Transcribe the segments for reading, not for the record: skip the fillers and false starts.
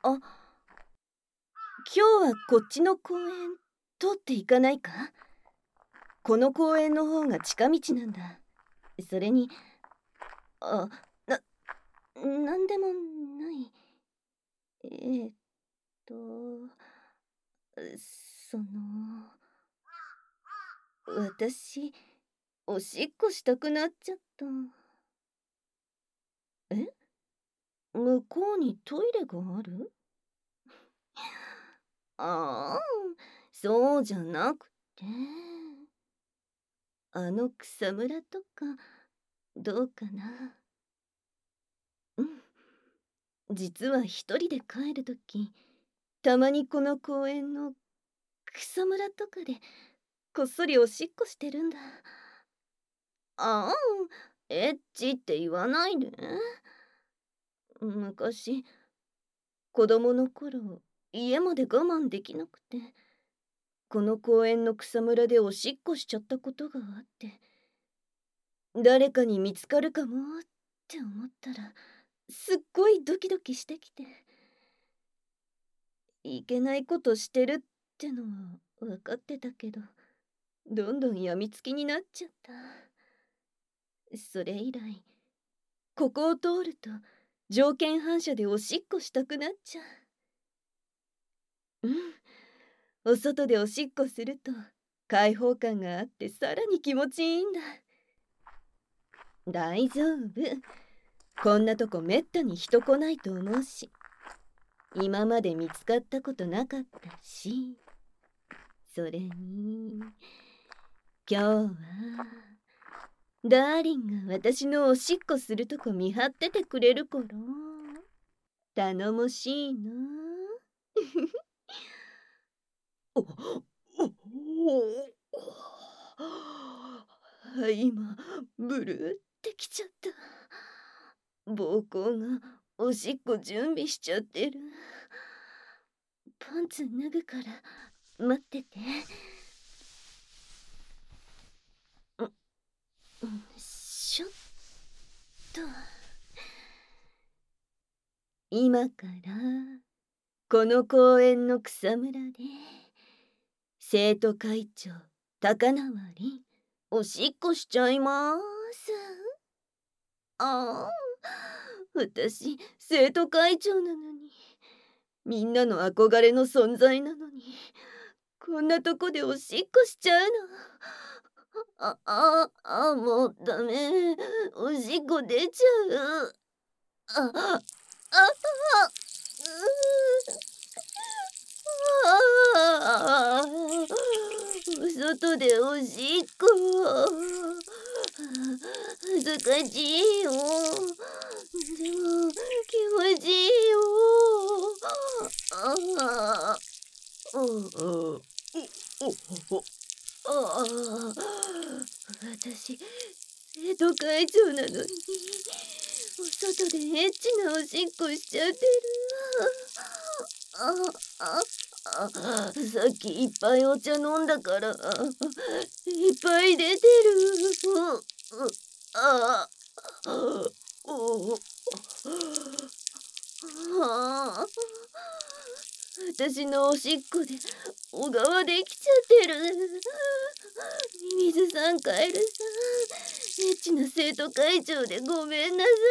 あ、今日はこっちの公園通っていかないか？この公園の方が近道なんだ。それに、あ、な、なんでもない。えーっと、その、私、おしっこしたくなっちゃった。え、向こうにトイレがある？ああ、そうじゃなくて、あの草むらとか、どうかな。うん、実は一人で帰るとき、たまにこの公園の草むらとかでこっそりおしっこしてるんだ。ああ、エッチって言わないで。昔、子供の頃、家まで我慢できなくて、この公園の草むらでおしっこしちゃったことがあって、誰かに見つかるかもって思ったら、すっごいドキドキしてきて、いけないことしてるってのは分かってたけど、どんどんやみつきになっちゃった。それ以来、ここを通ると条件反射でおしっこしたくなっちゃう。うん、お外でおしっこすると開放感があってさらに気持ちいいんだ。大丈夫。こんなとこめったに人来ないと思うし、今まで見つかったことなかったし、それに、今日は、ダーリンが私のおしっこするとこ見張っててくれるから、頼もしいな。お今、ブルーってきちゃった。膀胱がおしっこ準備しちゃってる。パンツ脱ぐから待ってて。しょっと。今からこの公園の草むらで生徒会長高輪凛おしっこしちゃいます。ああ、私生徒会長なのに、みんなの憧れの存在なのに、こんなとこでおしっこしちゃうの。もうダメ。おしっこ出ちゃう。あ、あ、あ外でおしっこ。恥ずかしいよ。でも気持ちいいよ。ああ、おお、ああ、私、生徒会長なのに、お外でエッチなおしっこしちゃってる。あ、さっきいっぱいお茶飲んだから、いっぱい出てる。ああ、おあ、私のおしっこで小川できちゃってる。ミミズさん、カエルさん、エッチな生徒会長でごめんなさ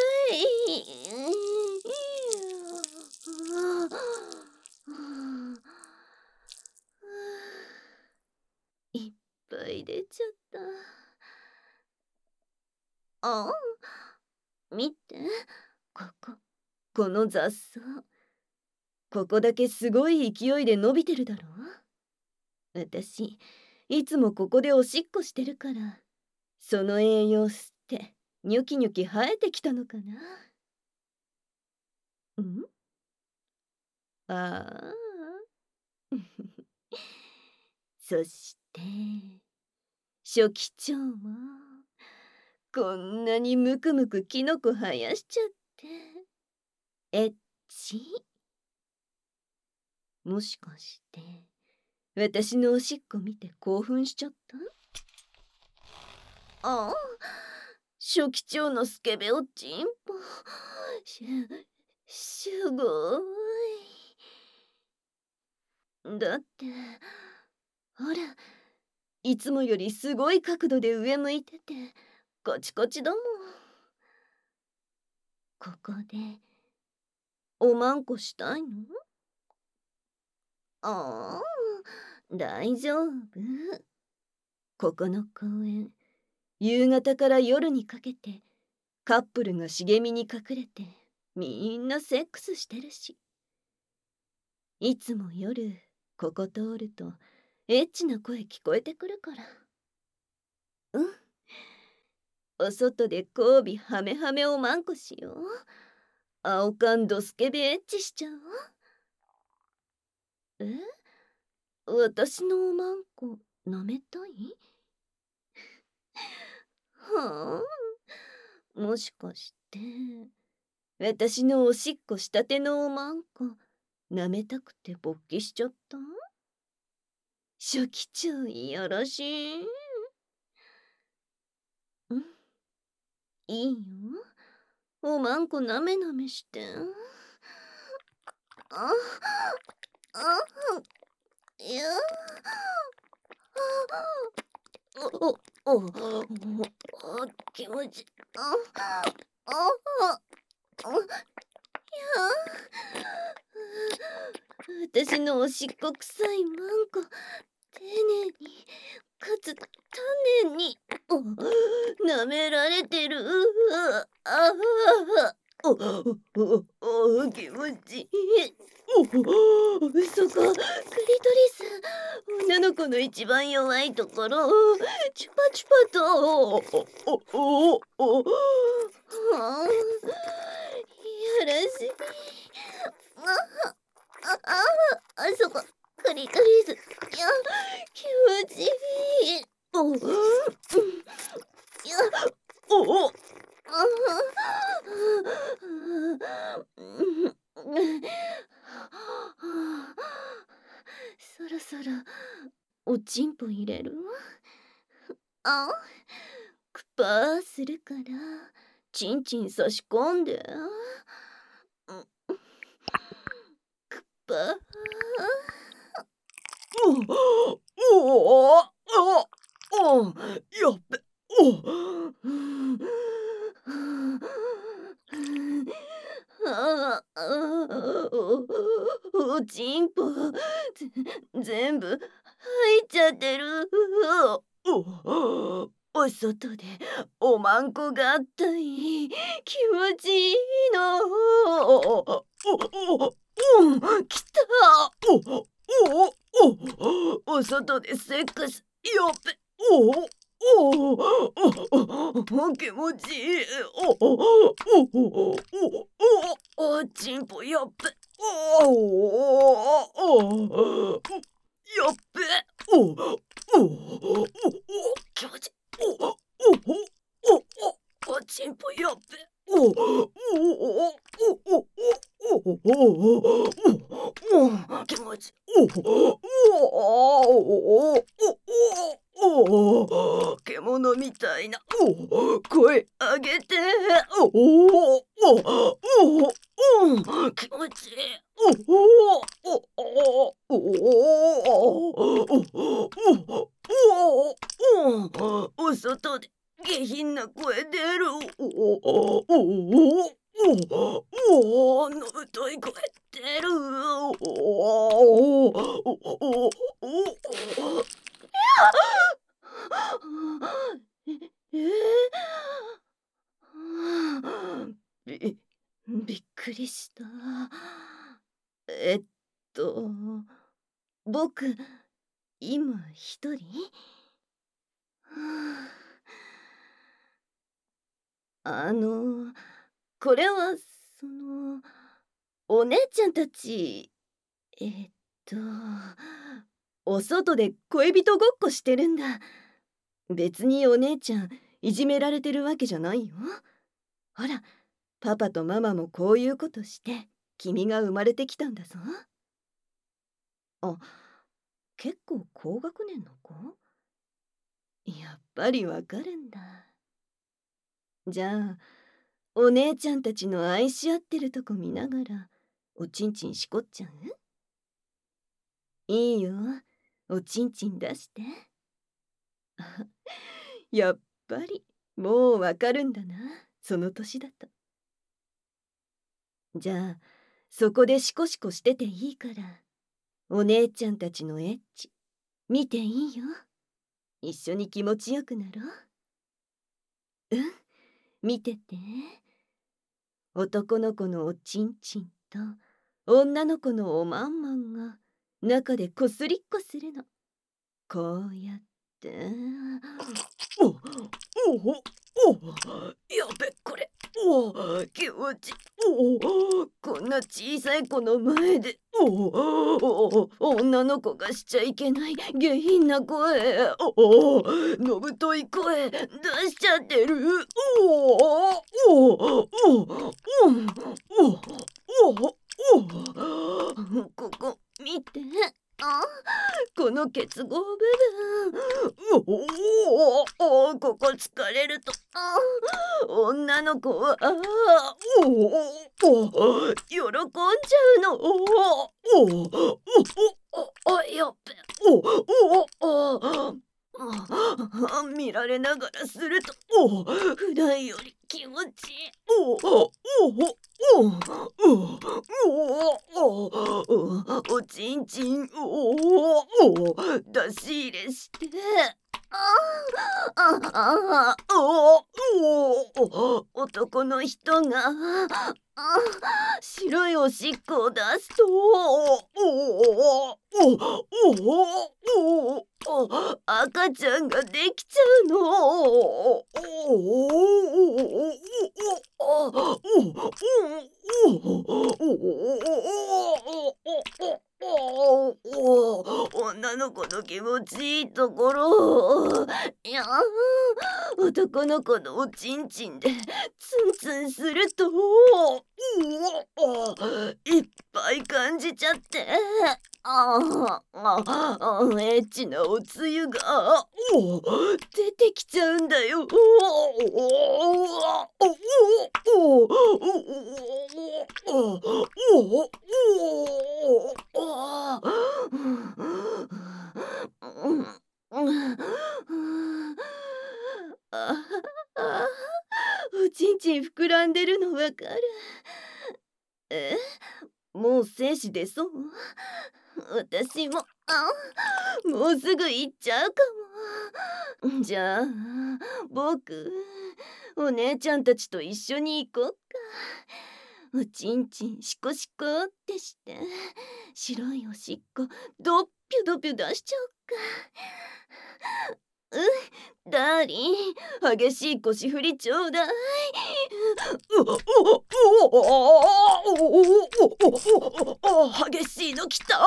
い。いっぱい出ちゃった。あ、見て、ここ、この雑草。ここだけすごい勢いで伸びてるだろ。私、いつもここでおしっこしてるから、その栄養吸って、ニョキニョキ生えてきたのかな。ん、ああ。そして、初期長も、こんなにむくむくキノコ生やしちゃって、エッチ。もしかして、私のおしっこ見て興奮しちゃった？ああ、初期長のスケベおちんぽ。すごい。 だって、ほら、いつもよりすごい角度で上向いてて、こちこちだもん。ここで、おまんこしたいの？ああ、大丈夫。ここの公園、夕方から夜にかけて、カップルが茂みに隠れて、みんなセックスしてるし。いつも夜、ここ通ると、エッチな声聞こえてくるから。うん。お外で交尾ハメハメおまんこしよう。青缶ドスケベエッチしちゃおう。え、私のおまんこ舐めたい？はあ、もしかして私のおしっこしたてのおまんこ舐めたくて勃起しちゃった？初期長いやらしい。うん、いいよ。おまんこなめなめして。あ、あ、いや。お、お、お、気持ち、あ、私のおしっこ臭いまんこ、丁寧に、かつ丹念に、舐められてる。ああ、気持ちいい。そこ、クリトリス、女の子の一番弱いところ、チュパチュパと、はあ、いやらしい。あそこ、クリトリス。いや、気持ちいい。いや、おお。そろそろおちんぽ入れる？あ、クパーするからチンチン差し込んで。クパー。おおおお、やっべ。おちんぽ全部入っちゃってる。お外でおまんこがあったい、気持ちいいの。きた。お外でセックス、やっべ。気持ちいい。おちんぽやっべ。やっべ。気持ち。おちんぽやっべ。気持ち。獣みたいな声あげて。気持ちいい。お外で下品な声出る。のぶとい声出る。えびびっくりした。えっと、僕、今一人？あの、これは、その、お姉ちゃんたち、えっと、お外で恋人ごっこしてるんだ。別にお姉ちゃん、いじめられてるわけじゃないよ。ほら、パパとママもこういうことして、君が生まれてきたんだぞ。あ、結構高学年の子？やっぱりわかるんだ。じゃあ、お姉ちゃんたちの愛し合ってるとこ見ながら、おちんちんしこっちゃう？ いいよ、おちんちん出して。やっぱりもうわかるんだな、その年だと。じゃあそこでシコシコしてていいから、お姉ちゃんたちのエッチ見ていいよ。一緒に気持ちよくなろう。うん、見てて。男の子のおちんちんと女の子のおまんまんが中でこすりっこするの。こうやって。おおお、やべこれ。お気持ち。こんな小さい子の前で女の子がしちゃいけない下品な声、のぶとい声出しちゃってる。ここ見て。あ、この結合部分。ここ疲れると女の子は喜んじゃうの。やっべ。見られながらすると普段より気持ちいい。おちんちん出し入れして。男の人が白いおしっこを出すと赤ちゃんができちゃうの。女の子の気持ちいいところ。いや、男の子のおちんちんでツンツンするといっぱい感じちゃって。エッチなおつゆが出てきちゃうんだよ。おちんちん膨らんでるのわかる。え、もう精子出そう？私ももうすぐ行っちゃうかも。じゃあ僕、お姉ちゃんたちと一緒に行こうか。おちんちんシコシコってして白いおしっこドッピュドピュ出しちゃおっか。ダーリン、激しい腰振りちょうだい。激しいのきた。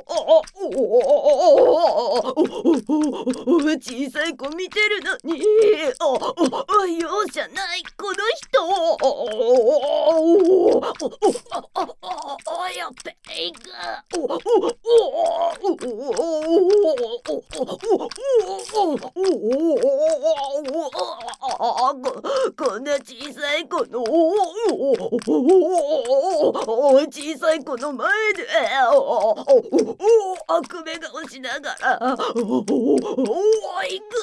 小さい子見てるのに容赦ないこの人。やっべえが。こんな小さい子の小さい子の前で悪目顔しながらいく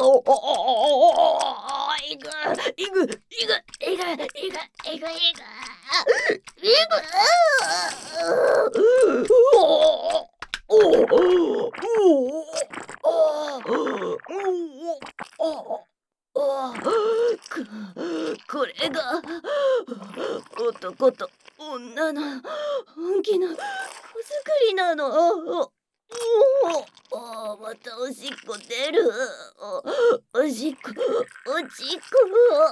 いくいくいくいくいくいくいくこれが男と女の本気の子作りなの。またおしっこ出る。おしっこおしっこ。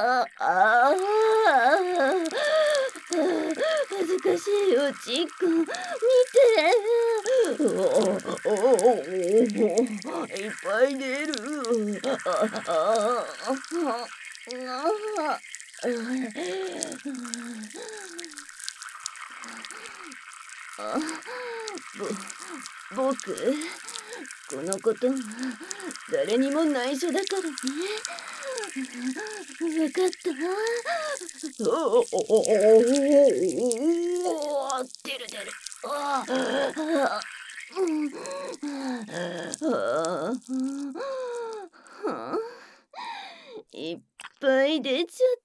恥ずかしいおちっこ見て。いっぱい出る。僕、このことは誰にも内緒だからね。わかった。出る出る。 あ、いっぱい出ちゃった。